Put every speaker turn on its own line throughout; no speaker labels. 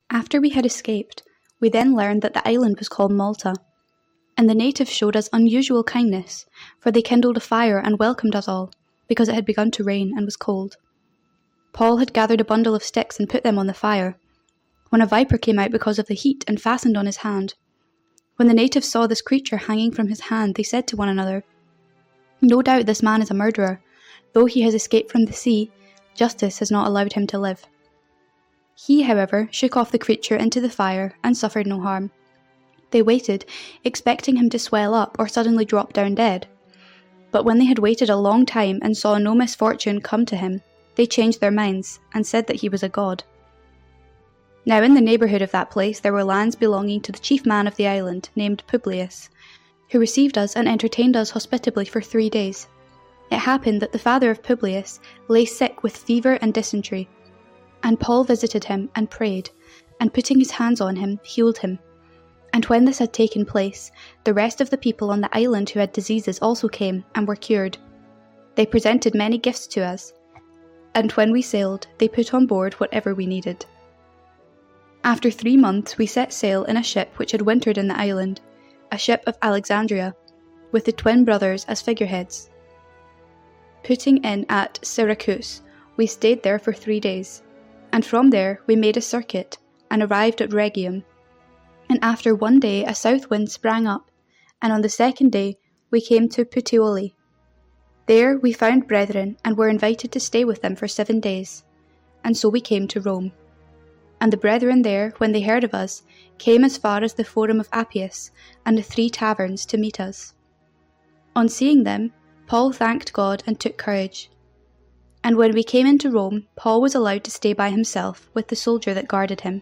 After we had escaped, we then learned that the island was called Malta, and the natives showed us unusual kindness, for they kindled a fire and welcomed us all, because it had begun to rain and was cold. Paul had gathered a bundle of sticks and put them on the fire, when a viper came out because of the heat and fastened on his hand. When the natives saw this creature hanging from his hand, they said to one another, "No doubt this man is a murderer. Though he has escaped from the sea, justice has not allowed him to live." He, however, shook off the creature into the fire and suffered no harm. They waited, expecting him to swell up or suddenly drop down dead. But when they had waited a long time and saw no misfortune come to him, they changed their minds and said that he was a god. Now in the neighbourhood of that place there were lands belonging to the chief man of the island, named Publius, who received us and entertained us hospitably for 3 days. It happened that the father of Publius lay sick with fever and dysentery, and Paul visited him and prayed, and putting his hands on him, healed him. And when this had taken place, the rest of the people on the island who had diseases also came and were cured. They presented many gifts to us, and when we sailed, they put on board whatever we needed. After 3 months, we set sail in a ship which had wintered in the island, a ship of Alexandria, with the twin brothers as figureheads. Putting in at Syracuse, we stayed there for 3 days, and from there we made a circuit and arrived at Rhegium. And after 1 day a south wind sprang up, and on the 2nd day we came to Puteoli. There we found brethren and were invited to stay with them for 7 days, and so we came to Rome. And the brethren there, when they heard of us, came as far as the Forum of Appius and the 3 taverns to meet us. On seeing them, Paul thanked God and took courage. And when we came into Rome, Paul was allowed to stay by himself with the soldier that guarded him.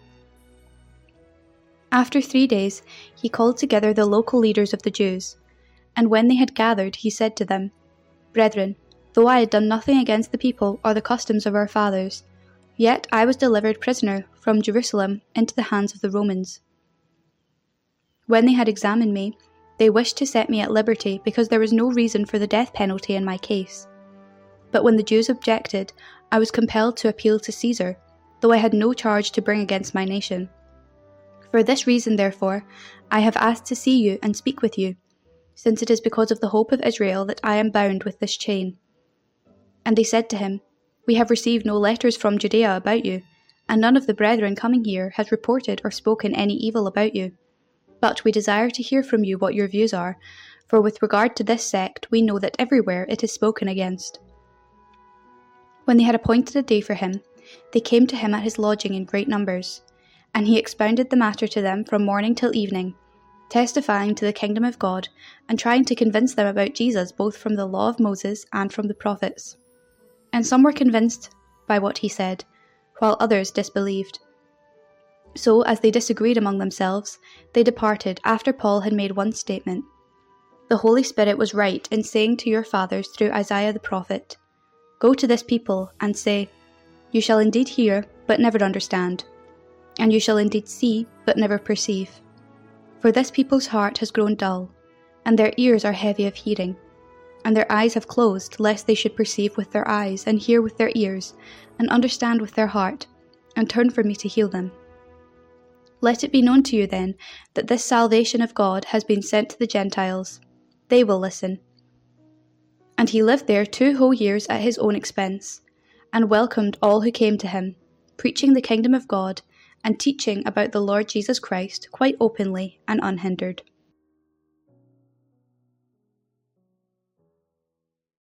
After 3 days, he called together the local leaders of the Jews, and when they had gathered, he said to them, "Brethren, though I had done nothing against the people or the customs of our fathers, yet I was delivered prisoner from Jerusalem into the hands of the Romans. When they had examined me, they wished to set me at liberty because there was no reason for the death penalty in my case. But when the Jews objected, I was compelled to appeal to Caesar, though I had no charge to bring against my nation. For this reason, therefore, I have asked to see you and speak with you, since it is because of the hope of Israel that I am bound with this chain." And they said to him, "We have received no letters from Judea about you, and none of the brethren coming here has reported or spoken any evil about you. But we desire to hear from you what your views are, for with regard to this sect we know that everywhere it is spoken against." When they had appointed a day for him, they came to him at his lodging in great numbers, and he expounded the matter to them from morning till evening, testifying to the kingdom of God, and trying to convince them about Jesus both from the law of Moses and from the prophets. And some were convinced by what he said, while others disbelieved. So, as they disagreed among themselves, they departed after Paul had made one statement. "The Holy Spirit was right in saying to your fathers through Isaiah the prophet, 'Go to this people and say, you shall indeed hear, but never understand, and you shall indeed see, but never perceive. For this people's heart has grown dull, and their ears are heavy of hearing, and their eyes have closed, lest they should perceive with their eyes, and hear with their ears, and understand with their heart, and turn from me to heal them.' Let it be known to you then, that this salvation of God has been sent to the Gentiles. They will listen." And he lived there 2 whole years at his own expense, and welcomed all who came to him, preaching the kingdom of God, and teaching about the Lord Jesus Christ quite openly and unhindered.